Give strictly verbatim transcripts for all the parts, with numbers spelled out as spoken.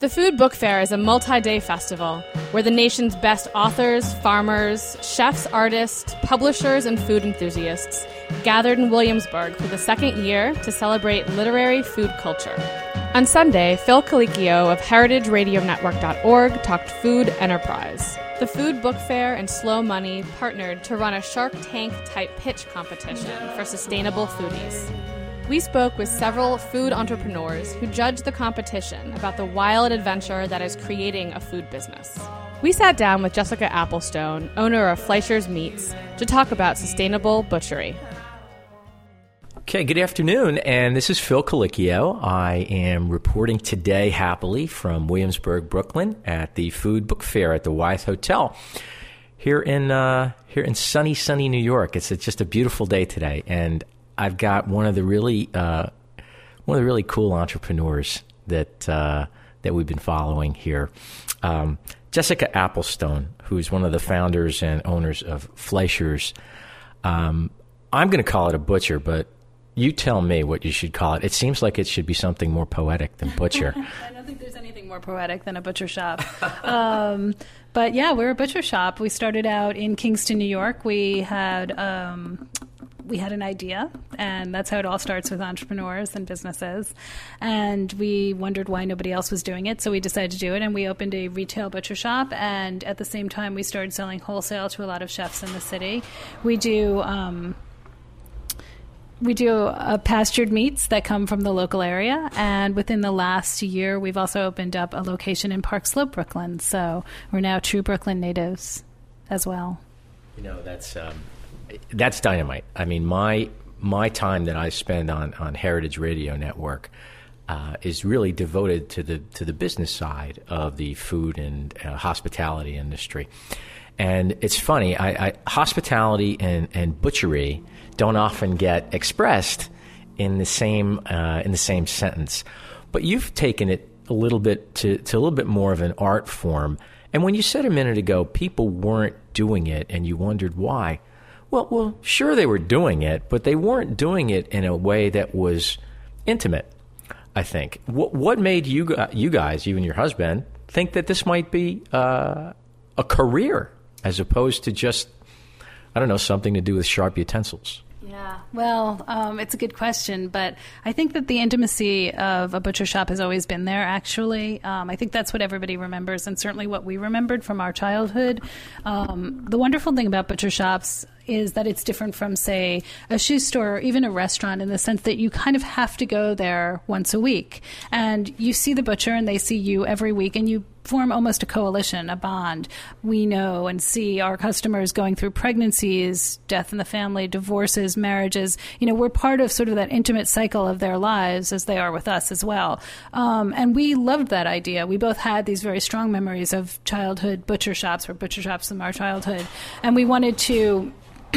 The Food Book Fair is a multi-day festival where the nation's best authors, farmers, chefs, artists, publishers, and food enthusiasts gathered in Williamsburg for the second year to celebrate literary food culture. On Sunday, Phil Colicchio of heritage radio network dot org talked food enterprise. The Food Book Fair and Slow Money partnered to run a Shark Tank-type pitch competition for sustainable foodies. We spoke with several food entrepreneurs who judged the competition about the wild adventure that is creating a food business. We sat down with Jessica Applestone, owner of Fleischer's Meats, to talk about sustainable butchery. Okay, good afternoon, and this is Phil Colicchio. I am reporting today happily from Williamsburg, Brooklyn, at the Food Book Fair at the Wythe Hotel here in uh, here in sunny, sunny New York. It's a, just a beautiful day today, and I've got one of the really uh, one of the really cool entrepreneurs that uh, that we've been following here, um, Jessica Applestone, who's one of the founders and owners of Fleischer's. Um, I'm going to call it a butcher, but you tell me what you should call it. It seems like it should be something more poetic than butcher. I don't think there's anything more poetic than a butcher shop. um, but yeah, we're a butcher shop. We started out in Kingston, New York. We had um, we had an idea, and that's how it all starts with entrepreneurs and businesses. And we wondered why nobody else was doing it, so we decided to do it, and we opened a retail butcher shop. And at the same time, we started selling wholesale to a lot of chefs in the city. We do... Um, We do uh, pastured meats that come from the local area, and within the last year, we've also opened up a location in Park Slope, Brooklyn. So we're now true Brooklyn natives as well. You know, that's um, that's dynamite. I mean, my my time that I spend on, on Heritage Radio Network uh, is really devoted to the to the business side of the food and uh, hospitality industry. And it's funny, I, I, hospitality and, and butchery don't often get expressed in the same uh, in the same sentence, but you've taken it a little bit to, to a little bit more of an art form. And when you said a minute ago people weren't doing it, and you wondered why, well, well, sure they were doing it, but they weren't doing it in a way that was intimate. I think. What, what made you you guys, you and your husband, think that this might be uh, a career as opposed to just, I don't know, something to do with sharp utensils? Yeah, well, um, it's a good question, but I think that the intimacy of a butcher shop has always been there, actually. Um, I think that's what everybody remembers, and certainly what we remembered from our childhood. Um, the wonderful thing about butcher shops is that it's different from, say, a shoe store or even a restaurant, in the sense that you kind of have to go there once a week. And you see the butcher and they see you every week, and you form almost a coalition, a bond. We know and see our customers going through pregnancies, death in the family, divorces, marriages. You know, we're part of sort of that intimate cycle of their lives, as they are with us as well. Um, and we loved that idea. We both had these very strong memories of childhood butcher shops, or butcher shops from our childhood. And we wanted to...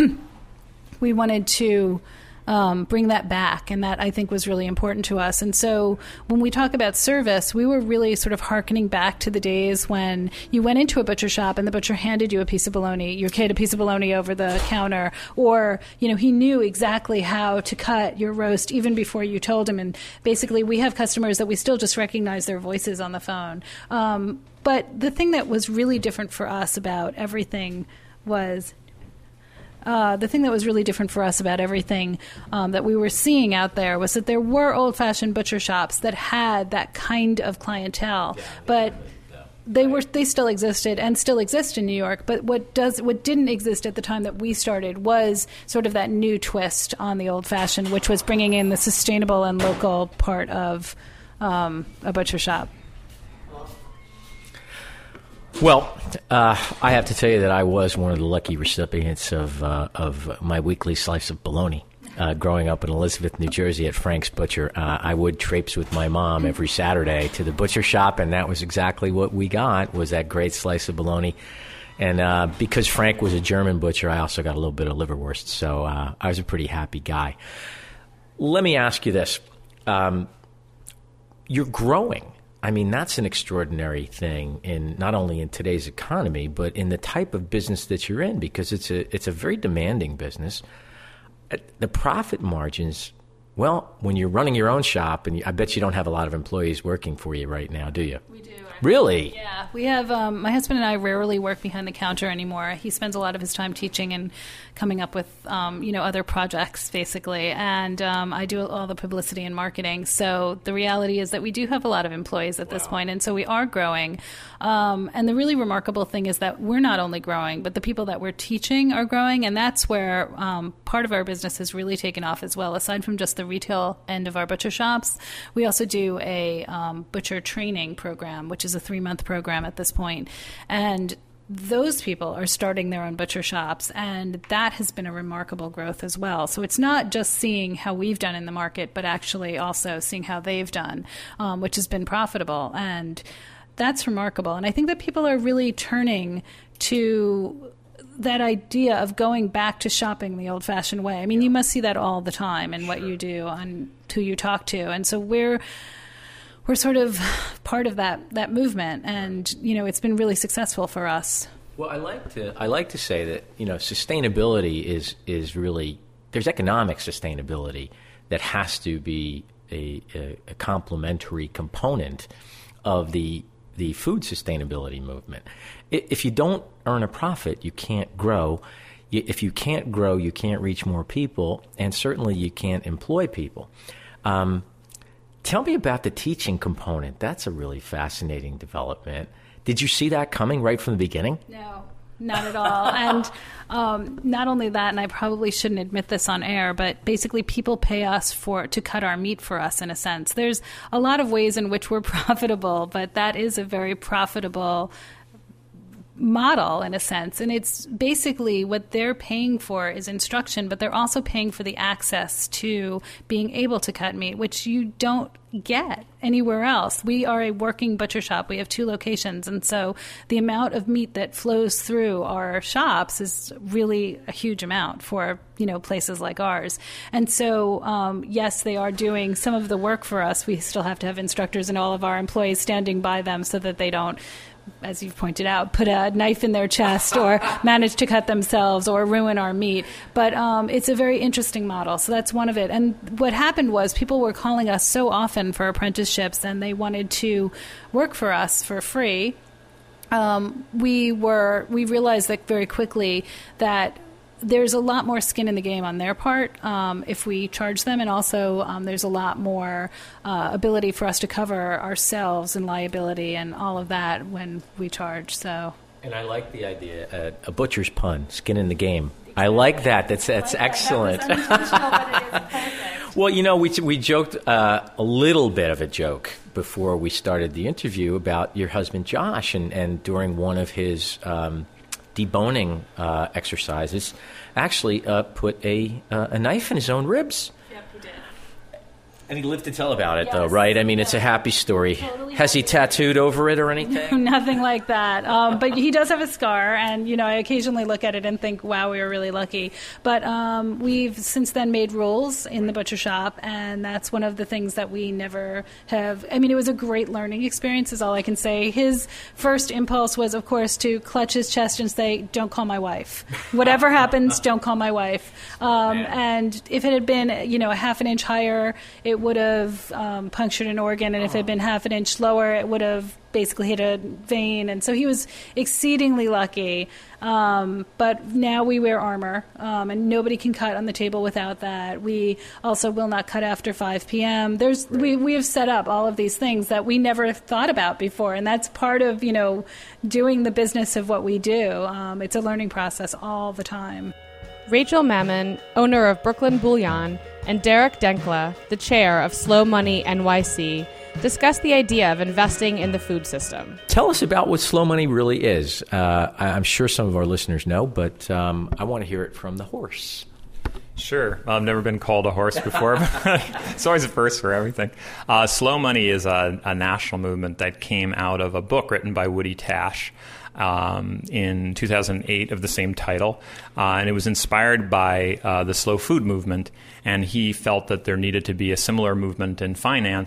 we wanted to um, bring that back, and that, I think, was really important to us. And so when we talk about service, we were really sort of hearkening back to the days when you went into a butcher shop and the butcher handed you a piece of bologna, your kid a piece of bologna over the counter, or, you know, he knew exactly how to cut your roast even before you told him. And basically, we have customers that we still just recognize their voices on the phone. Um, but the thing that was really different for us about everything was... Uh, the thing that was really different for us about everything um, that we were seeing out there was that there were old-fashioned butcher shops that had that kind of clientele, yeah, but they were they still existed and still exist in New York. But what does what didn't exist at the time that we started was sort of that new twist on the old-fashioned, which was bringing in the sustainable and local part of um, a butcher shop. Well, uh, I have to tell you that I was one of the lucky recipients of uh, of my weekly slice of bologna. Uh, growing up in Elizabeth, New Jersey at Frank's Butcher, uh, I would traipse with my mom every Saturday to the butcher shop, and that was exactly what we got, was that great slice of bologna. And uh, because Frank was a German butcher, I also got a little bit of liverwurst, so uh, I was a pretty happy guy. Let me ask you this. Um, you're growing. I mean, that's an extraordinary thing, in not only in today's economy, but in the type of business that you're in, because it's a it's a very demanding business. The profit margins Well, when you're running your own shop, and you, I bet you don't have a lot of employees working for you right now, do you? We do. Really? Yeah. We have, um, my husband and I rarely work behind the counter anymore. He spends a lot of his time teaching and coming up with, um, you know, other projects, basically. And um, I do all the publicity and marketing. So the reality is that we do have a lot of employees at wow. this point, and so we are growing. Um, and the really remarkable thing is that we're not only growing, but the people that we're teaching are growing, and that's where um, part of our business has really taken off as well. Aside from just the retail end of our butcher shops, we also do a um, butcher training program, which is a three-month program at this point. And those people are starting their own butcher shops, and that has been a remarkable growth as well. So it's not just seeing how we've done in the market, but actually also seeing how they've done, um, which has been profitable. And that's remarkable. And I think that people are really turning to that idea of going back to shopping the old-fashioned way. I mean, you must see that all the time in what you do and who you talk to. And so we're we're sort of part of that that movement, and you know, it's been really successful for us. Well, I like to I like to say that, you know, sustainability is is really, there's economic sustainability that has to be a, a, a complementary component of the the food sustainability movement. If you don't earn a profit, you can't grow. If you can't grow, you can't reach more people, and certainly you can't employ people. Um, tell me about the teaching component. That's a really fascinating development. Did you see that coming right from the beginning? No, not at all. And um, not only that, and I probably shouldn't admit this on air, but basically people pay us for to cut our meat for us, in a sense. There's a lot of ways in which we're profitable, but that is a very profitable model in a sense. And it's basically what they're paying for is instruction, but they're also paying for the access to being able to cut meat, which you don't get anywhere else. We are a working butcher shop. We have two locations. And so the amount of meat that flows through our shops is really a huge amount for, you know, places like ours. And so, um, yes, they are doing some of the work for us. We still have to have instructors and all of our employees standing by them so that they don't, as you've pointed out, put a knife in their chest or manage to cut themselves or ruin our meat. But um, it's a very interesting model. So that's one of it. And what happened was people were calling us so often for apprenticeships, and they wanted to work for us for free. Um, we were we realized that very quickly that there's a lot more skin in the game on their part um, if we charge them, and also um, there's a lot more uh, ability for us to cover ourselves and liability and all of that when we charge. So, and I like the idea, uh, a butcher's pun, skin in the game. Exactly. I like that. That's that's like excellent. That. That was unintentional, but it is perfect. Well, you know, we we joked uh, a little bit of a joke before we started the interview about your husband Josh, and, and during one of his Um, deboning uh, exercises, actually uh, put a uh, a knife in his own ribs. Yep, he did. And he lived to tell about it, yes. though, right? I mean, it's a happy story. Totally. Has he tattooed over it or anything? No, nothing like that. Um, but he does have a scar, and, you know, I occasionally look at it and think, wow, we were really lucky. But um, we've since then made rules in the butcher shop, and that's one of the things that we never have. I mean, it was a great learning experience is all I can say. His first impulse was, of course, to clutch his chest and say, don't call my wife. Whatever happens, don't call my wife. Um, and if it had been, you know, a half an inch higher, it would have um, punctured an organ, and if it had been half an inch lower, it would have basically hit a vein. And so he was exceedingly lucky. Um, but now we wear armor, um, and nobody can cut on the table without that. We also will not cut after five p.m. There's right. we we have set up all of these things that we never thought about before, and that's part of, you know, doing the business of what we do. Um, it's a learning process all the time. Rachel Mammon, owner of Brooklyn Bouillon, and Derek Denkla, the chair of Slow Money N Y C, discuss the idea of investing in the food system. Tell us about what Slow Money really is. Uh, I'm sure some of our listeners know, but um, I want to hear it from the horse. Sure. I've never been called a horse before, but it's always a first for everything. Uh, Slow Money is a, a national movement that came out of a book written by Woody Tash um, in two thousand eight of the same title, uh, and it was inspired by uh, the slow food movement, and he felt that there needed to be a similar movement in finance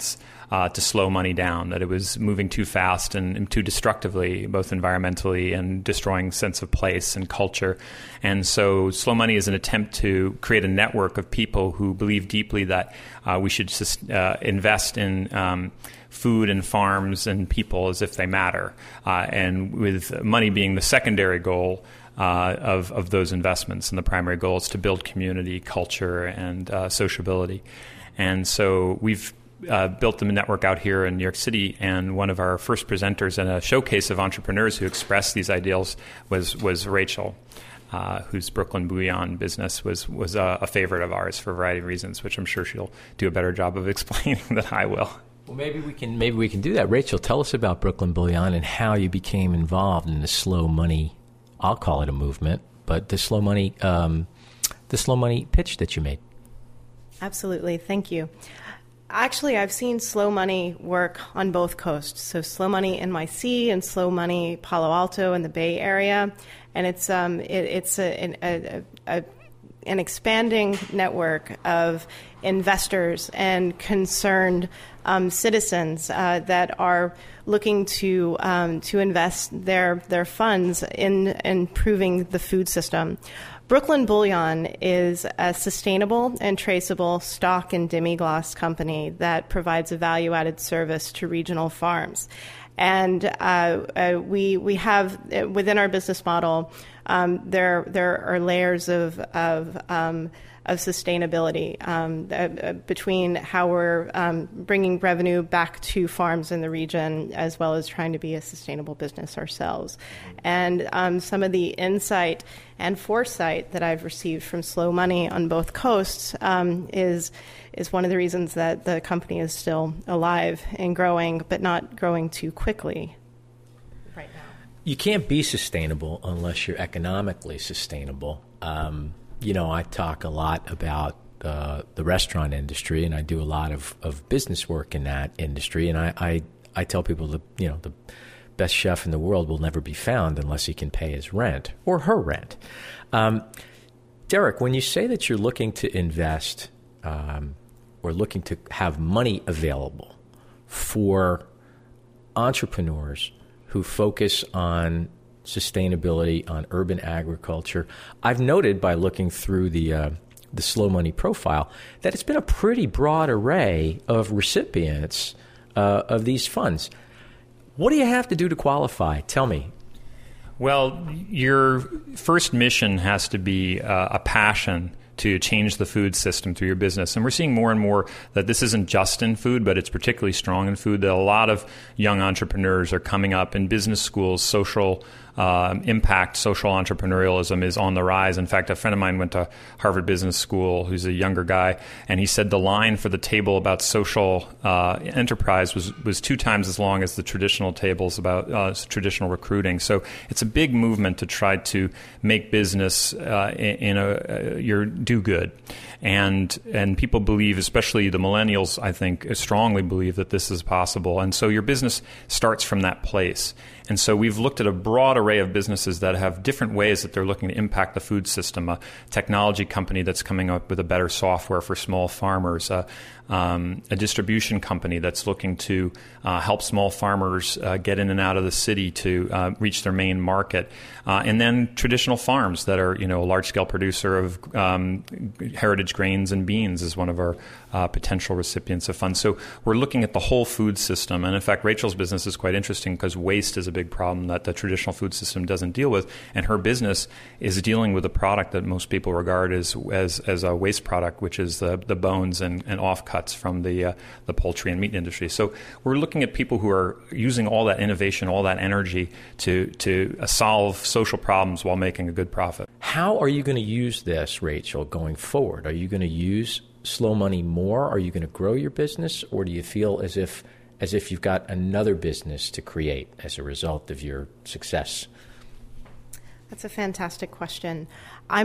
uh, to slow money down, that it was moving too fast and, and too destructively, both environmentally and destroying sense of place and culture. And so Slow Money is an attempt to create a network of people who believe deeply that uh, we should uh, invest in um, food and farms and people as if they matter, uh, and with money being the secondary goal uh, of, of those investments, and the primary goal is to build community, culture, and uh, sociability. And so we've uh, built the network out here in New York City, and one of our first presenters in a showcase of entrepreneurs who expressed these ideals was was Rachel, uh, whose Brooklyn Bouillon business was was a, a favorite of ours for a variety of reasons, which I'm sure she'll do a better job of explaining than I will. Well, maybe we can maybe we can do that. Rachel, tell us about Brooklyn Bouillon and how you became involved in the slow money. I'll call it a movement, but the slow money, um, the slow money pitch that you made. Absolutely. Thank you. Actually, I've seen Slow Money work on both coasts. So Slow Money N Y C and Slow Money Palo Alto in the Bay Area. And it's um, it, it's a, a, a, an expanding network of investors and concerned um, citizens uh, that are looking to um, to invest their their funds in improving the food system. Brooklyn Bouillon is a sustainable and traceable stock and demi-glace company that provides a value-added service to regional farms. And uh, uh, we we have, uh, within our business model, um, there there are layers of, of um, of sustainability um, uh, between how we're um, bringing revenue back to farms in the region, as well as trying to be a sustainable business ourselves. And um, some of the insight and foresight that I've received from Slow Money on both coasts um, is is one of the reasons that the company is still alive and growing, but not growing too quickly right now. You can't be sustainable unless you're economically sustainable. Um, You know, I talk a lot about uh, the restaurant industry, and I do a lot of, of business work in that industry. And I, I, I tell people that, you know, the best chef in the world will never be found unless he can pay his rent or her rent. Um, Derek, when you say that you're looking to invest um, or looking to have money available for entrepreneurs who focus on sustainability, on urban agriculture, I've noted by looking through the uh, the Slow Money profile that it's been a pretty broad array of recipients uh, of these funds. What do you have to do to qualify? Tell me. Well, your first mission has to be uh, a passion to change the food system through your business. And we're seeing more and more that this isn't just in food, but it's particularly strong in food, that a lot of young entrepreneurs are coming up in business schools. Social uh, impact, social entrepreneurialism is on the rise. In fact, a friend of mine went to Harvard Business School, who's a younger guy, and he said the line for the table about social uh, enterprise was, was two times as long as the traditional tables about uh, traditional recruiting. So it's a big movement to try to make business uh, in, in a, uh, your do good. And and people believe, especially the millennials, I think, strongly believe that this is possible. And so your business starts from that place. And so we've looked at a broad array of businesses that have different ways that they're looking to impact the food system. A technology company that's coming up with a better software for small farmers. Uh, um, a distribution company that's looking to uh, help small farmers uh, get in and out of the city to uh, reach their main market. Uh, and then traditional farms that are, you know, a large-scale producer of um, heritage grains and beans is one of our uh, potential recipients of funds. So we're looking at the whole food system. And in fact, Rachel's business is quite interesting because waste is a big problem that the traditional food system doesn't deal with. And her business is dealing with a product that most people regard as as, as a waste product, which is the, the bones and, and offcuts from the uh, the poultry and meat industry. So we're looking at people who are using all that innovation, all that energy to, to uh, solve social problems while making a good profit. How are you going to use this, Rachel, going forward? Are you going to use Slow Money more? Are you going to grow your business? Or do you feel as if as if you've got another business to create as a result of your success? That's a fantastic question. I'm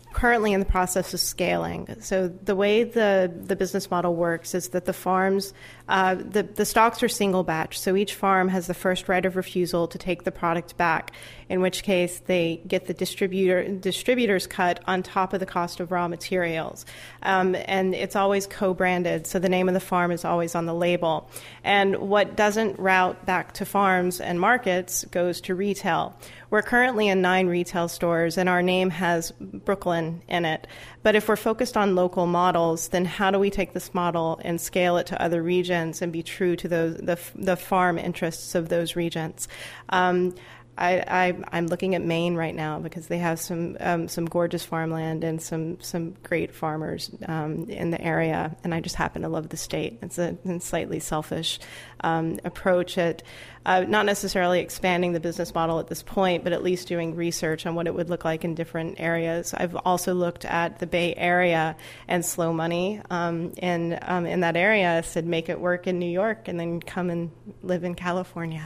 currently in the process of scaling. So the way the, the business model works is that the farms, uh, the, the stocks are single batch. So each farm has the first right of refusal to take the product back, in which case they get the distributor distributor's cut on top of the cost of raw materials. Um, and it's always co-branded, so the name of the farm is always on the label. And what doesn't route back to farms and markets goes to retail. We're currently in nine retail stores, and our name has Brooklyn in it. But if we're focused on local models, then how do we take this model and scale it to other regions and be true to those the, the farm interests of those regions? Um, I, I, I'm looking at Maine right now because they have some um, some gorgeous farmland and some some great farmers um, in the area, and I just happen to love the state. It's a, a slightly selfish um, approach at uh, not necessarily expanding the business model at this point, but at least doing research on what it would look like in different areas. I've also looked at the Bay Area and slow money um, in um, in that area. I said make it work in New York, and then come and live in California.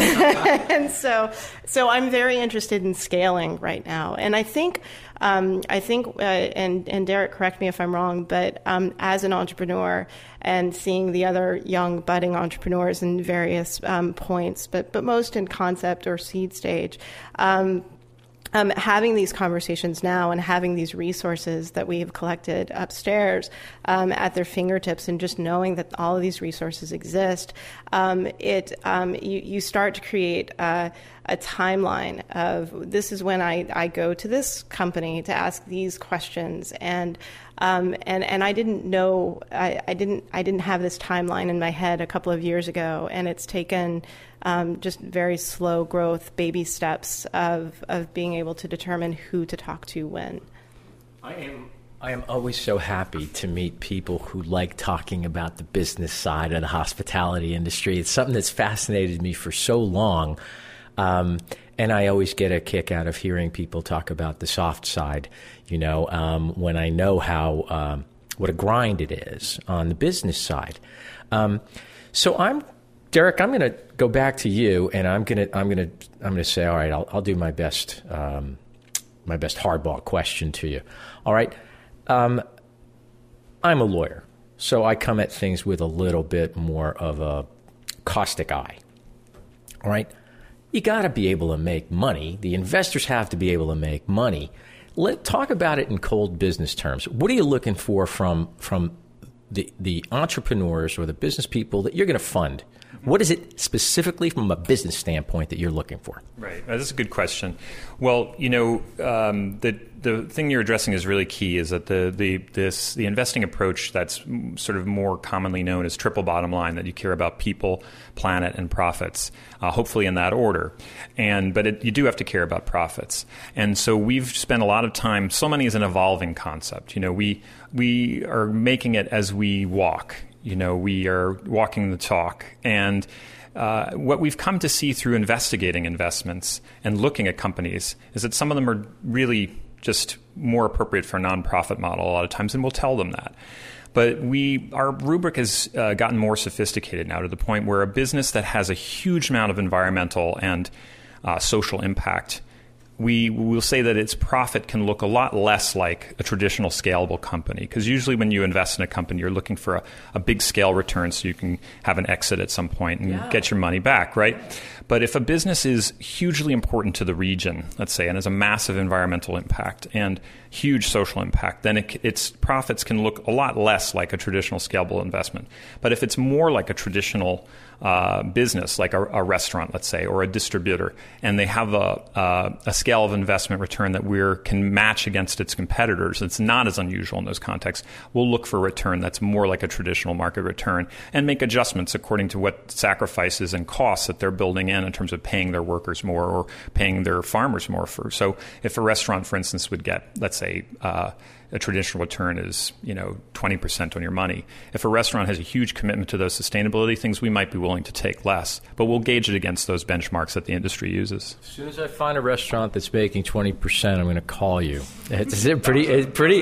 And so. So I'm very interested in scaling right now, and I think, um, I think, uh, and and Derek, correct me if I'm wrong, but um, as an entrepreneur and seeing the other young budding entrepreneurs in various um, points, but but most in concept or seed stage. Um, Um, having these conversations now and having these resources that we have collected upstairs um, at their fingertips, and just knowing that all of these resources exist, um, it um, you, you start to create uh, a timeline of this is when I, I go to this company to ask these questions, and um, and and I didn't know I, I didn't I didn't have this timeline in my head a couple of years ago, and it's taken. Um, just very slow growth, baby steps of of being able to determine who to talk to when. I am I am always so happy to meet people who like talking about the business side of the hospitality industry. It's something that's fascinated me for so long, um, and I always get a kick out of hearing people talk about the soft side. You know, um, when I know how um, what a grind it is on the business side. Um, so I'm. Derek, I'm going to go back to you, and I'm going to I'm going to I'm going to say, all right, I'll I'll do my best um, my best hardball question to you. All right, um, I'm a lawyer, so I come at things with a little bit more of a caustic eye. All right, you got to be able to make money. The investors have to be able to make money. Let talk about it in cold business terms. What are you looking for from from the the entrepreneurs or the business people that you're going to fund? What is it specifically from a business standpoint that you're looking for? Right. That's a good question. Well, you know, um, the the thing you're addressing is really key. Is that the the this the investing approach that's sort of more commonly known as triple bottom line, that you care about people, planet, and profits. Uh, hopefully in that order. And but it, you do have to care about profits. And so we've spent a lot of time. Slow money is an evolving concept. You know, we we are making it as we walk. You know, we are walking the talk. And uh, what we've come to see through investigating investments and looking at companies is that some of them are really just more appropriate for a nonprofit model a lot of times, and we'll tell them that. But we, our rubric has uh, gotten more sophisticated now to the point where a business that has a huge amount of environmental and uh, social impact, we will say that its profit can look a lot less like a traditional scalable company. Because usually when you invest in a company, you're looking for a, a big scale return so you can have an exit at some point and yeah. get your money back, right? But if a business is hugely important to the region, let's say, and has a massive environmental impact and huge social impact, then it, its profits can look a lot less like a traditional scalable investment. But if it's more like a traditional uh, business, like a, a restaurant, let's say, or a distributor, and they have a, a, a scale of investment return that we can match against its competitors, it's not as unusual in those contexts. We'll look for a return that's more like a traditional market return and make adjustments according to what sacrifices and costs that they're building in in terms of paying their workers more or paying their farmers more for. So if a restaurant, for instance, would get, let's say, uh, a traditional return is, you know, twenty percent on your money. If a restaurant has a huge commitment to those sustainability things, we might be willing to take less. But we'll gauge it against those benchmarks that the industry uses. As soon as I find a restaurant that's making twenty percent, I'm going to call you. Is it pretty? It's pretty.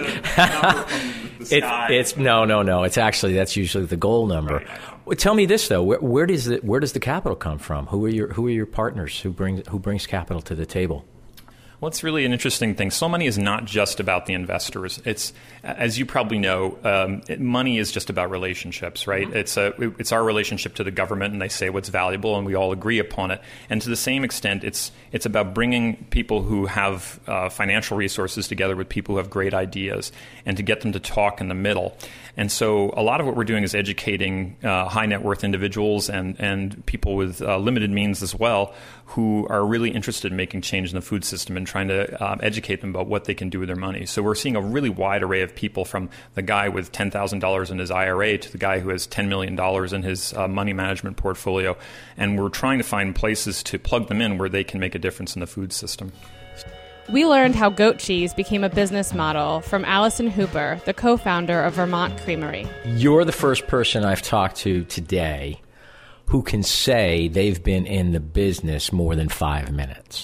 it's, it's no, no, no. It's actually, that's usually the goal number. Right, well, tell me this though: where, where does it, where does the capital come from? Who are your who are your partners? Who brings who brings capital to the table? Well, it's really an interesting thing. Slow money is not just about the investors. It's, as you probably know, um, it, money is just about relationships, right? Mm-hmm. It's a, it's our relationship to the government, and they say what's valuable, and we all agree upon it. And to the same extent, it's it's about bringing people who have uh, financial resources together with people who have great ideas, and to get them to talk in the middle. And so a lot of what we're doing is educating uh, high net worth individuals and, and people with uh, limited means as well, who are really interested in making change in the food system and trying to um, educate them about what they can do with their money. So we're seeing a really wide array of people, from the guy with ten thousand dollars in his I R A to the guy who has ten million dollars in his uh, money management portfolio. And we're trying to find places to plug them in where they can make a difference in the food system. We learned how goat cheese became a business model from Allison Hooper, the co-founder of Vermont Creamery. You're the first person I've talked to today who can say they've been in the business more than five minutes.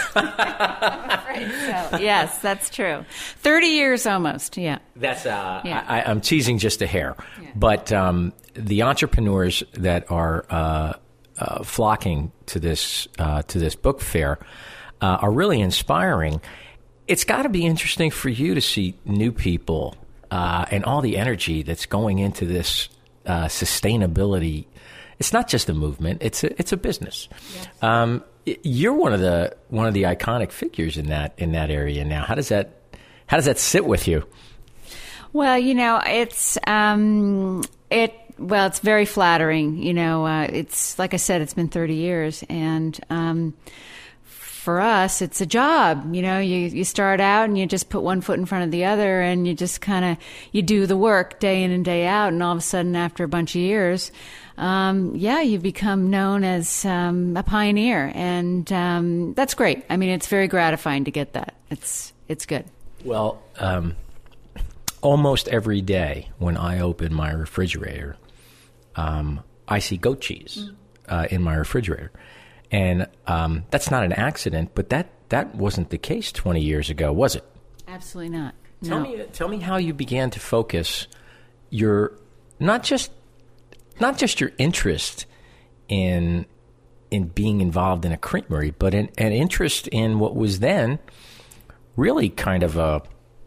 Right, so, yes, that's true. thirty years almost, yeah. That's uh, Yeah. I, I'm teasing just a hair. Yeah. But um, the entrepreneurs that are uh, uh, flocking to this uh, to this book fair uh, are really inspiring. It's got to be interesting for you to see new people uh, and all the energy that's going into this uh, sustainability. It's not just a movement; it's a it's a business. Yes. Um, you're one of the one of the iconic figures in that in that area now. How does that how does that sit with you? Well, you know, it's um, it. Well, it's very flattering. You know, uh, it's like I said, it's been thirty years, and um, for us, it's a job. You know, you you start out and you just put one foot in front of the other, and you just kind of you do the work day in and day out, and all of a sudden, after a bunch of years, um, yeah, you become known as um, a pioneer, and um, that's great. I mean, it's very gratifying to get that. It's it's good. Well, um, almost every day when I open my refrigerator, um, I see goat cheese uh, in my refrigerator. And um, that's not an accident, but that, that wasn't the case twenty years ago, was it? Absolutely not. Tell No. me, tell me how you began to focus your not just not just your interest in in being involved in a creamery, but an, an interest in what was then really kind of a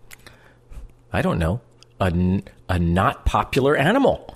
I don't know a, n- a not popular animal.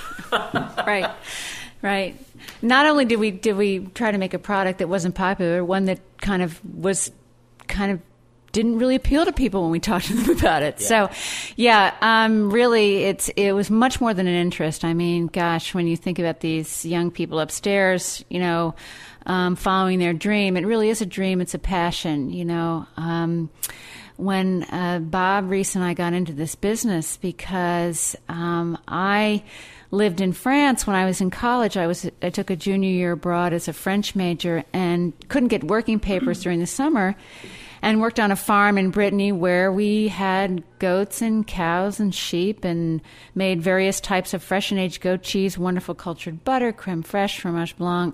Right, right. Not only did we did we try to make a product that wasn't popular, one that kind of was kind of didn't really appeal to people when we talked to them about it. Yeah. So, yeah, um, really, it's it was much more than an interest. I mean, gosh, when you think about these young people upstairs, you know, um, following their dream, it really is a dream. It's a passion, you know. Um, when uh, Bob Reese and I got into this business, because um, I lived in France when I was in college. I was I took a junior year abroad as a French major and couldn't get working papers during the summer, and worked on a farm in Brittany where we had goats and cows and sheep and made various types of fresh and aged goat cheese, wonderful cultured butter, creme fraiche, fromage blanc,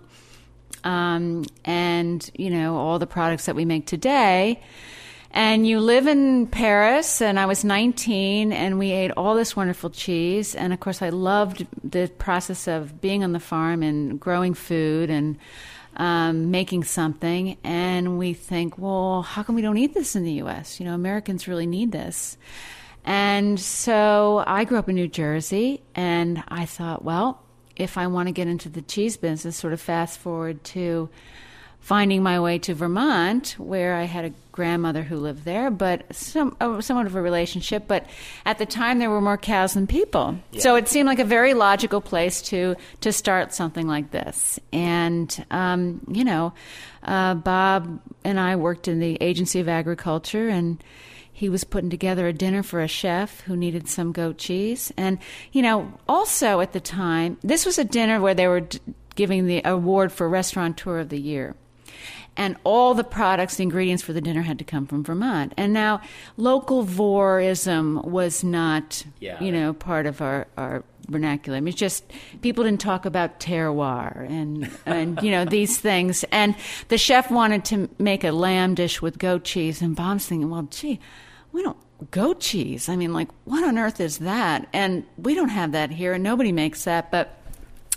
um, and, you know, all the products that we make today. And you live in Paris, and I was nineteen, and we ate all this wonderful cheese. And, of course, I loved the process of being on the farm and growing food and um, making something. And we think, well, how come we don't eat this in the U S? You know, Americans really need this. And so I grew up in New Jersey, and I thought, well, if I want to get into the cheese business, sort of fast forward to finding my way to Vermont, where I had a grandmother who lived there, but some uh, somewhat of a relationship. But at the time, there were more cows than people. Yeah. So it seemed like a very logical place to to start something like this. And, um, you know, uh, Bob and I worked in the Agency of Agriculture, and he was putting together a dinner for a chef who needed some goat cheese. And, you know, also at the time, this was a dinner where they were d- giving the award for Restaurateur of the Year. And all the products, the ingredients for the dinner had to come from Vermont. And now local vorism was not, yeah. you know, part of our, our vernacular. I mean, it's just people didn't talk about terroir and, and, you know, these things. And the chef wanted to make a lamb dish with goat cheese. And Bob's thinking, well, gee, we don't, goat cheese. I mean, like, what on earth is that? And we don't have that here, and nobody makes that. But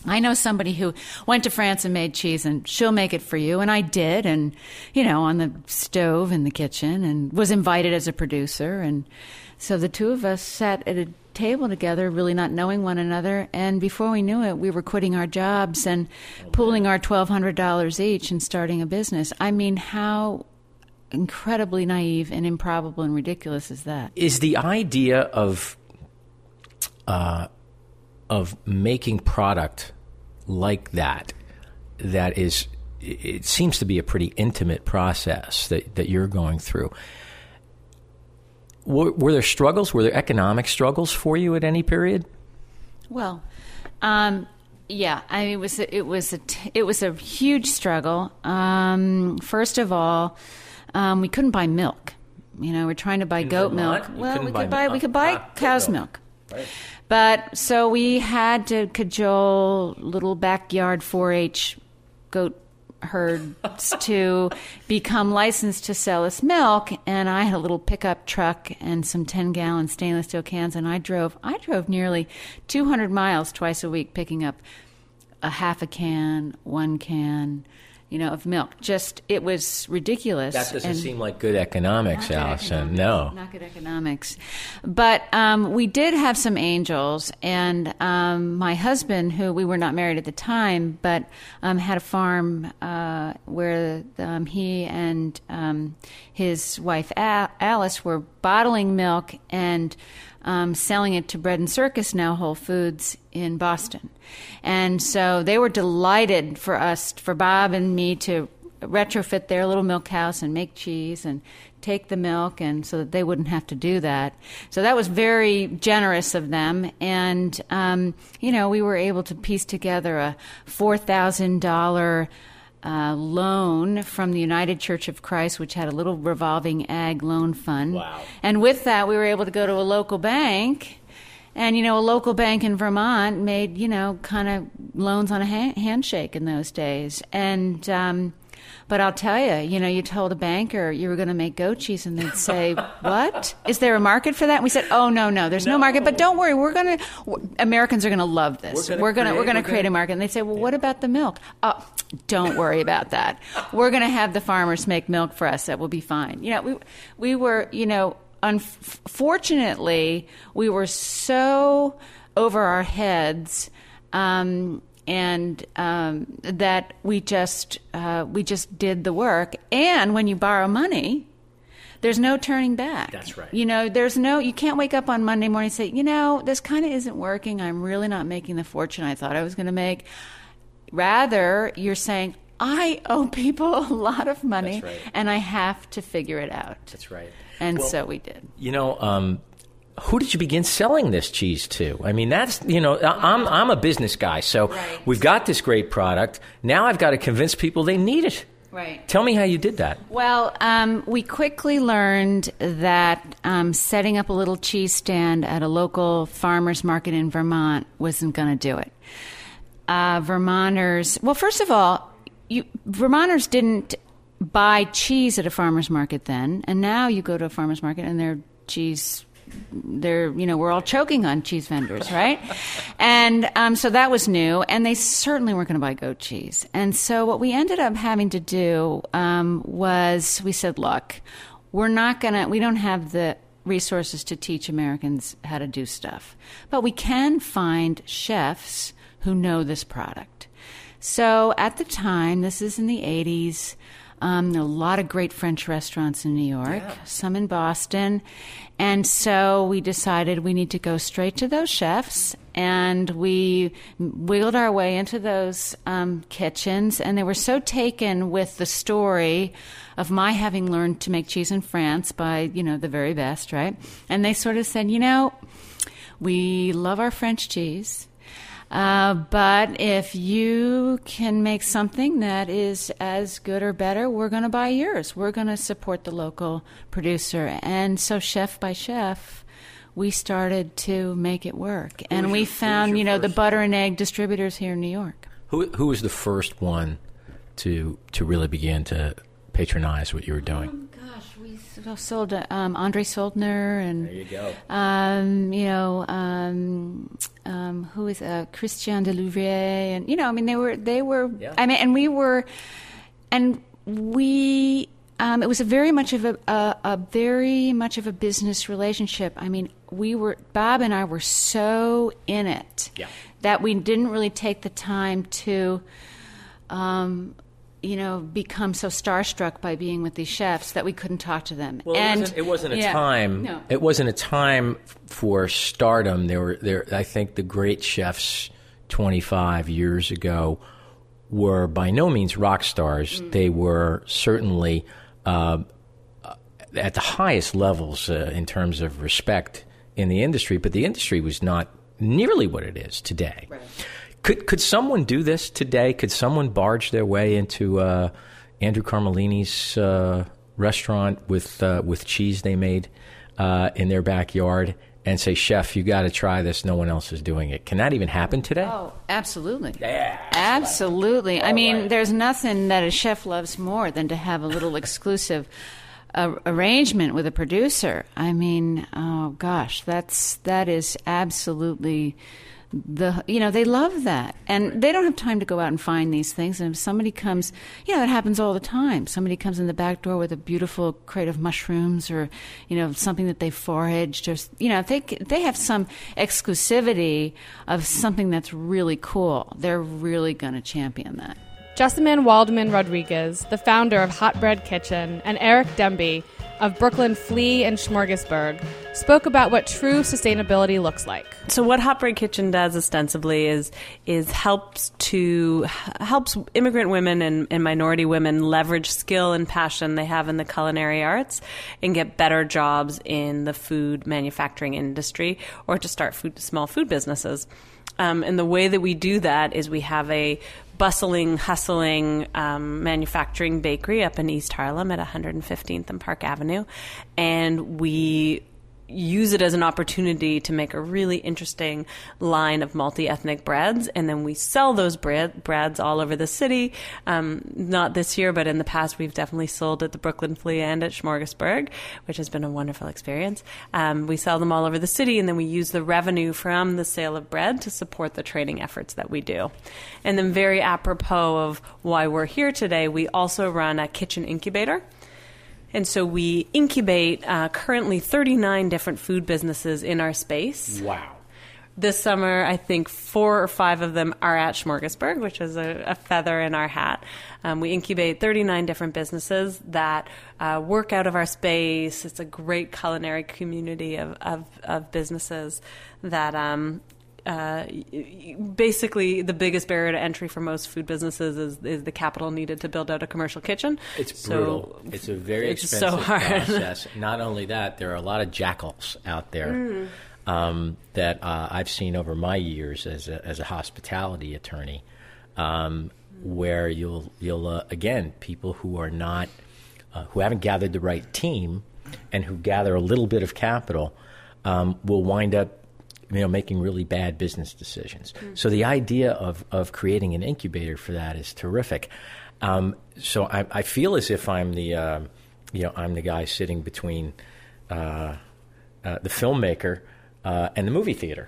I know somebody who went to France and made cheese, and she'll make it for you. And I did, and, you know, on the stove in the kitchen, and was invited as a producer. And so the two of us sat at a table together, really not knowing one another. And before we knew it, we were quitting our jobs and pooling our twelve hundred dollars each and starting a business. I mean, how incredibly naive and improbable and ridiculous is that? Is the idea of uh, of making product like that, that is, it seems to be a pretty intimate process that, that you're going through. Were, were there struggles? Were there economic struggles for you at any period? Well, um, yeah, I mean, it was a, it was a t- it was a huge struggle. Um, first of all, um, we couldn't buy milk. You know, we're trying to buy In goat Vermont, milk. you Well, we couldn't buy could buy milk. we could buy Ah, cow's goat milk. milk. Right. But so we had to cajole little backyard four H goat herds to become licensed to sell us milk. And I had a little pickup truck and some ten-gallon stainless steel cans, and I drove I drove nearly two hundred miles twice a week picking up a half a can, one can, you know, of milk. Just, it was ridiculous. That doesn't And seem like good economics, not good Allison. economics. No. Not good economics. But um, we did have some angels, and um, my husband, who we were not married at the time, but um, had a farm uh, where um, he and um, his wife Al- Alice were bottling milk and um, selling it to Bread and Circus, now Whole Foods, in Boston. And so they were delighted for us, for Bob and me, to retrofit their little milk house and make cheese and take the milk, and so that they wouldn't have to do that. So that was very generous of them. And, um, you know, we were able to piece together a four thousand dollars uh, loan from the United Church of Christ, which had a little revolving ag loan fund. Wow. And with that, we were able to go to a local bank. And, you know, a local bank in Vermont made, you know, kind of loans on a ha- handshake in those days. And, um, but I'll tell you, you know, you told a banker you were going to make goat cheese, and they'd say, what? Is there a market for that? And we said, oh, no, no, there's no, no market. But don't worry, we're going to, Americans are going to love this. We're going to we're going to create a market. And they'd say, well, yeah. What about the milk? Oh, don't worry about that. We're going to have the farmers make milk for us. That will be fine. You know, we we were, you know, unfortunately, we were so over our heads, um, and um, that we just uh, we just did the work. And when you borrow money, there's no turning back. That's right. You know, there's no, you can't wake up on Monday morning and say, you know, this kind of isn't working. I'm really not making the fortune I thought I was going to make. Rather, you're saying, I owe people a lot of money, That's right. and I have to figure it out. That's right. And Well, so we did. You know, um, who did you begin selling this cheese to? I mean, that's, you know, I'm I'm a business guy, so Right. we've got this great product. Now I've got to convince people they need it. Right. Tell me how you did that. Well, um, we quickly learned that um, setting up a little cheese stand at a local farmer's market in Vermont wasn't going to do it. Uh, Vermonters, well, first of all, you, Vermonters didn't buy cheese at a farmer's market then, and now you go to a farmer's market and their cheese, they're, you know, we're all choking on cheese vendors, right? And um, so that was new, and they certainly weren't going to buy goat cheese. And so what we ended up having to do um, was we said, look, we're not going to, we don't have the resources to teach Americans how to do stuff, but we can find chefs who know this product. So at the time, this is in the eighties, um, there were a lot of great French restaurants in New York, Yeah. some in Boston. And so we decided we need to go straight to those chefs. And we wiggled our way into those um, kitchens. And they were so taken with the story of my having learned to make cheese in France by, you know, the very best, right? And they sort of said, you know, we love our French cheese. Uh, but if you can make something that is as good or better, we're going to buy yours. We're going to support the local producer. And so chef by chef, we started to make it work. Who and was we your- who was found, your you know, the first- butter and egg distributors here in New York. Who who was the first one to to really begin to patronize what you were doing? Oh, Gosh, we sold um, Andre Soldner and There you go. Um, you know, um, um, who is uh, Christian Delouvrier, and you know, I mean, they were they were. Yeah. I mean, and we were, and we. Um, it was a very much of a, a a very much of a business relationship. I mean, we were Bob and I were so in it Yeah. that we didn't really take the time to. Um, you know, become so starstruck by being with these chefs that we couldn't talk to them. Well, and it wasn't, it wasn't a yeah, time. No. It wasn't a time for stardom. There were there. I think the great chefs twenty-five years ago were by no means rock stars. Mm. They were certainly uh, at the highest levels uh, in terms of respect in the industry. But the industry was not nearly what it is today. Right. Could could someone do this today? Could someone barge their way into uh, Andrew Carmellini's uh, restaurant with uh, with cheese they made uh, in their backyard and say, "Chef, you got to try this. No one else is doing it." Can that even happen today? Oh, absolutely. Yeah, absolutely. I All mean, right. there's nothing that a chef loves more than to have a little exclusive uh, arrangement with a producer. I mean, oh gosh, that's that is absolutely. The you know they love that, and they don't have time to go out and find these things. And if somebody comes, you know, that happens all the time. Somebody comes in the back door with a beautiful crate of mushrooms, or you know, something that they foraged, or you know, if they if they have some exclusivity of something that's really cool, they're really going to champion that. Jessamine Waldman Rodriguez, the founder of Hot Bread Kitchen, and Eric Demby of Brooklyn Flea and Smorgasburg, spoke about what true sustainability looks like. So what Hot Bread Kitchen does ostensibly is is helps to helps immigrant women and, and minority women leverage skill and passion they have in the culinary arts and get better jobs in the food manufacturing industry, or to start food, small food businesses. Um, and the way that we do that is we have a bustling, hustling um, manufacturing bakery up in East Harlem at one hundred fifteenth and Park Avenue. And we use it as an opportunity to make a really interesting line of multi-ethnic breads, and then we sell those bread, breads all over the city. Um, not this year, but in the past, we've definitely sold at the Brooklyn Flea and at Smorgasburg, which has been a wonderful experience. Um, we sell them all over the city, and then we use the revenue from the sale of bread to support the training efforts that we do. And then very apropos of why we're here today, we also run a kitchen incubator. And so we incubate uh, currently thirty-nine different food businesses in our space. Wow. This summer, I think four or five of them are at Smorgasburg, which is a, a feather in our hat. Um, we incubate thirty-nine different businesses that uh, work out of our space. It's a great culinary community of, of, of businesses that... Um, Uh, basically, the biggest barrier to entry for most food businesses is, is the capital needed to build out a commercial kitchen. It's so brutal. It's a very it's expensive so hard. process. Not only that, there are a lot of jackals out there mm. um, that uh, I've seen over my years as a, as a hospitality attorney, um, where you'll you'll uh, again people who are not uh, who haven't gathered the right team and who gather a little bit of capital um, will wind up. You know, making really bad business decisions. Mm-hmm. So the idea of, of creating an incubator for that is terrific. Um, so I, I feel as if I'm the, uh, you know, I'm the guy sitting between uh, uh, the filmmaker uh, and the movie theater,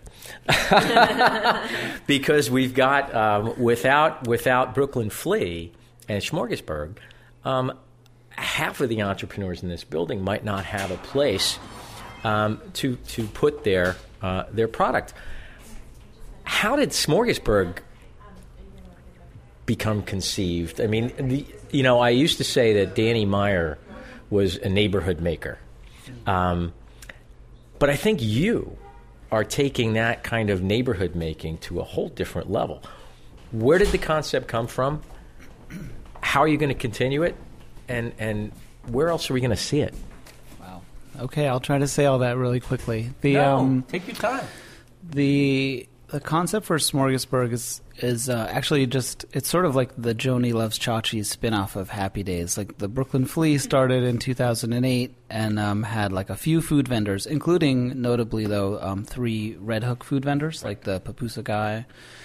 because we've got um, without without Brooklyn Flea and Smorgasburg, um, half of the entrepreneurs in this building might not have a place um, to to put their Uh, their product. How did Smorgasburg become conceived? I mean, the, you know, I used to say that Danny Meyer was a neighborhood maker. Um, but I think you are taking that kind of neighborhood making to a whole different level. Where did the concept come from? How are you going to continue it? And, and where else are we going to see it? Okay, I'll try to say all that really quickly. The, no, um, take your time. The the concept for Smorgasburg is is uh, actually just, it's sort of like the Joni Loves Chachi's spin-off of Happy Days. Like the Brooklyn Flea started in two thousand eight and um, had like a few food vendors, including notably though um, three Red Hook food vendors, like the Papusa guy.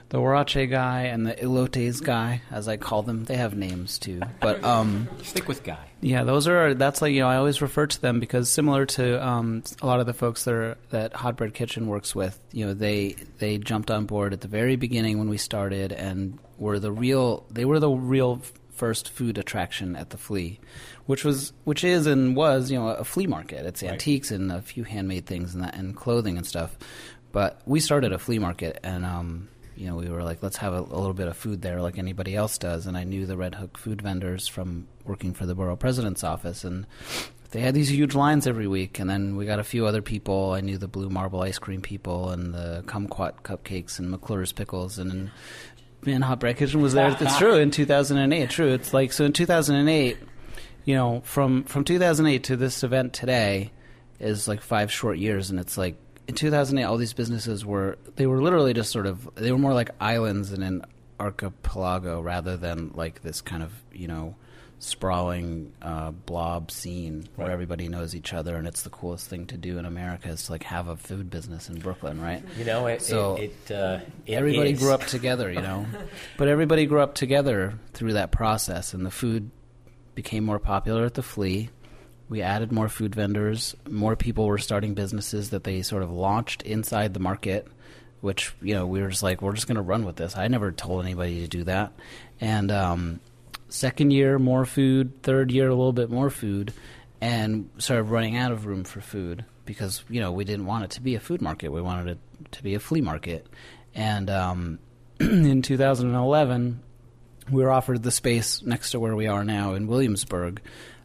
the huarache guy and the elotes guy, as I call them. They have names too, but um, Stick with guy. yeah, those are that's like you know I always refer to them because similar to um, a lot of the folks that are, that Hot Bread Kitchen works with, you know, they they jumped on board at the very beginning when we started and were the real they were the real first food attraction at the Flea, which was which is and was you know a flea market. It's Right. antiques and a few handmade things and that and clothing and stuff. But we started a flea market and um, you know we were like, let's have a, a little bit of food there like anybody else does. And I knew the Red Hook food vendors from working for the borough president's office, and they had these huge lines every week. And then we got a few other people. I knew the Blue Marble ice cream people and the Kumquat cupcakes and McClure's pickles and. Man, Hot Bread Kitchen was there. It's true in two thousand eight. True, it's like so in two thousand eight. You know, from from two thousand eight to this event today is like five short years, and it's like in two thousand eight, all these businesses were they were literally just sort of they were more like islands in an archipelago rather than like this kind of you know sprawling uh, blob scene where Right. everybody knows each other, and it's the coolest thing to do in America is to like have a food business in Brooklyn, right? You know, it, So, it, it, uh, it Everybody is. grew up together, you know. But everybody grew up together through that process, and the food became more popular at the Flea. We added more food vendors. More people were starting businesses that they sort of launched inside the market, which, you know, we were just like, we're just going to run with this. I never told anybody to do that. And um, second year, more food. Third year, a little bit more food. And started running out of room for food because, you know, we didn't want it to be a food market. We wanted it to be a flea market. And um, in two thousand eleven, we were offered the space next to where we are now in Williamsburg.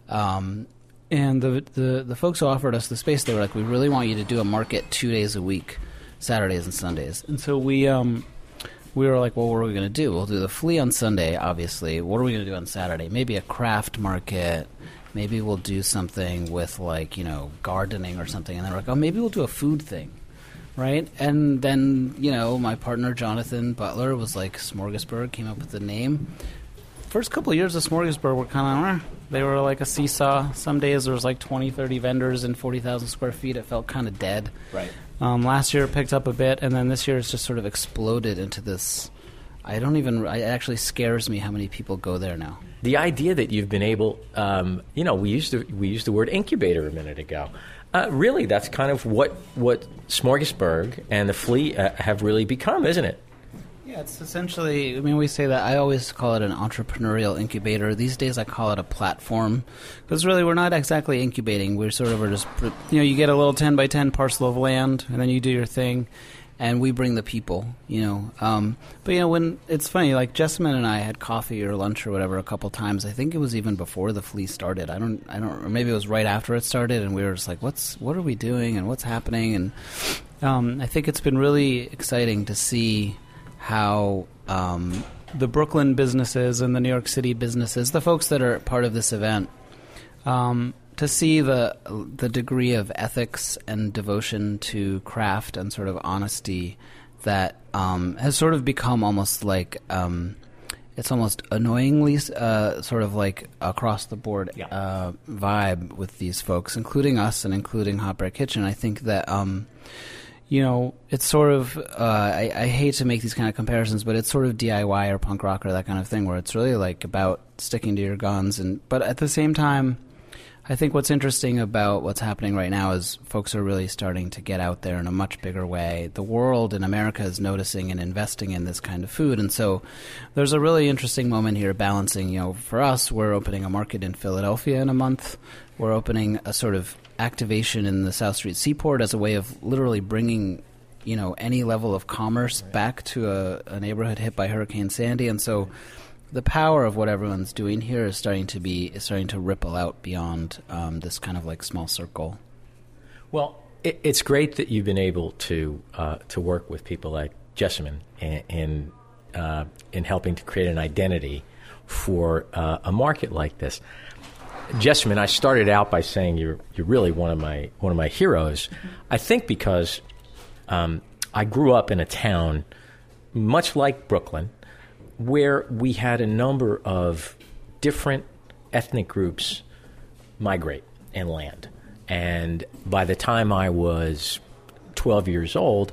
Um, and the, the, the folks who offered us the space, they were like, we really want you to do a market two days a week, Saturdays and Sundays. And so we um, we were like, well, what are we going to do? We'll do the Flea on Sunday, obviously. What are we going to do on Saturday? Maybe a craft market. Maybe we'll do something with, like, you know, gardening or something. And they're like, oh, maybe we'll do a food thing, right? And then, you know, my partner, Jonathan Butler, was like, Smorgasburg, came up with the name. First couple of years of Smorgasburg were kind of, they were like a seesaw. Some days there was like twenty, thirty vendors in forty thousand square feet. It felt kind of dead. Right. Um, last year it picked up a bit, and then this year it's just sort of exploded into this. I don't even, it actually scares me how many people go there now. The idea that you've been able, um, you know, we used to, we used the word incubator a minute ago. Uh, really, that's kind of what what Smorgasburg and the Flea uh, have really become, isn't it? Yeah, it's essentially, I mean, we say that, I always call it an entrepreneurial incubator. These days I call it a platform, because really we're not exactly incubating. We're sort of, we're just, you know, you get a little ten by ten parcel of land, and then you do your thing, and we bring the people, you know. Um, but, you know, when, it's funny, like, Jessamine and I had coffee or lunch or whatever a couple times. I think it was even before the Flea started. I don't, I don't, or maybe it was right after it started, and we were just like, what's, what are we doing, and what's happening? And um, I think it's been really exciting to see how um, the Brooklyn businesses and the New York City businesses, the folks that are part of this event, um, to see the the degree of ethics and devotion to craft and sort of honesty that um, has sort of become almost like um, it's almost annoyingly uh, sort of like across the board Yeah. uh, vibe with these folks, including us and including Hot Bread Kitchen. I think that. Um, You know, it's sort of, uh, I, I hate to make these kind of comparisons, but it's sort of D I Y or punk rock or that kind of thing where it's really like about sticking to your guns. And but at the same time, I think what's interesting about what's happening right now is folks are really starting to get out there in a much bigger way. The world in America is noticing and investing in this kind of food. And so there's a really interesting moment here balancing, you know, for us, we're opening a market in Philadelphia in a month. We're opening a sort of activation in the South Street Seaport as a way of literally bringing, you know, any level of commerce right. back to a, a neighborhood hit by Hurricane Sandy. And so the power of what everyone's doing here is starting to be is starting to ripple out beyond um, this kind of like small circle. Well, it, it's great that you've been able to uh, to work with people like Jessamine in in, uh, in helping to create an identity for uh, a market like this. Jessamine, I started out by saying you're you're really one of my one of my heroes. I think because um, I grew up in a town much like Brooklyn, where we had a number of different ethnic groups migrate and land. And by the time I was twelve years old,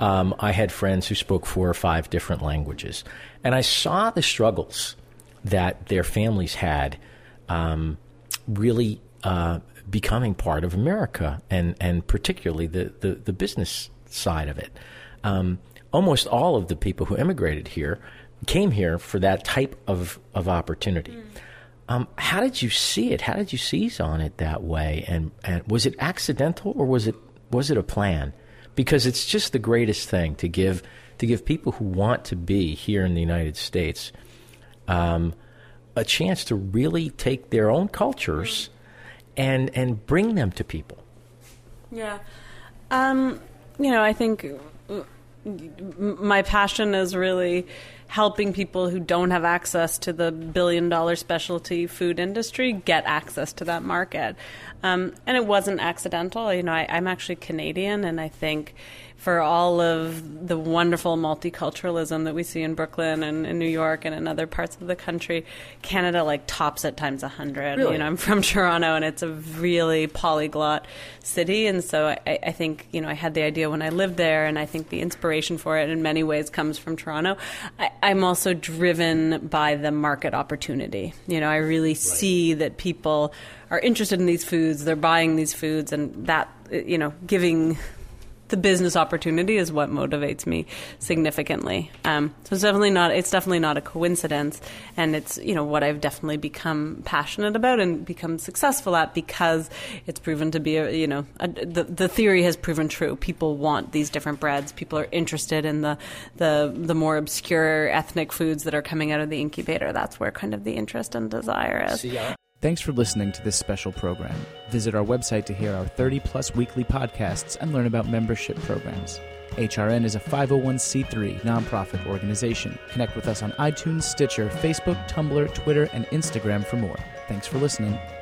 um, I had friends who spoke four or five different languages. And I saw the struggles that their families had um, really uh, becoming part of America, and, and particularly the, the, the business side of it. Um, almost all of the people who immigrated here came here for that type of, of opportunity. Mm. Um, how did you see it? How did you seize on it that way? And, and was it accidental, or was it was it a plan? Because it's just the greatest thing to give to give people who want to be here in the United States um, a chance to really take their own cultures and and bring them to people. Yeah, um, you know, I think my passion is really helping people who don't have access to the billion-dollar specialty food industry get access to that market. Um, and it wasn't accidental. You know, I, I'm actually Canadian, and I think for all of the wonderful multiculturalism that we see in Brooklyn and in New York and in other parts of the country, Canada like tops it times a hundred. Really? You know, I'm from Toronto, and it's a really polyglot city, and so I, I think, you know, I had the idea when I lived there, and I think the inspiration for it in many ways comes from Toronto. I, I'm also driven by the market opportunity. You know, I really right. see that people are interested in these foods, they're buying these foods, and that, you know, giving the business opportunity is what motivates me significantly. Um, so it's definitely not it's definitely not a coincidence, and it's, you know, what I've definitely become passionate about and become successful at, because it's proven to be a, you know, a, the the theory has proven true. People want these different breads. People are interested in the the the more obscure ethnic foods that are coming out of the incubator. That's where kind of the interest and desire is. See, I- Thanks for listening to this special program. Visit our website to hear our thirty-plus weekly podcasts and learn about membership programs. H R N is a five oh one c three nonprofit organization. Connect with us on iTunes, Stitcher, Facebook, Tumblr, Twitter, and Instagram for more. Thanks for listening.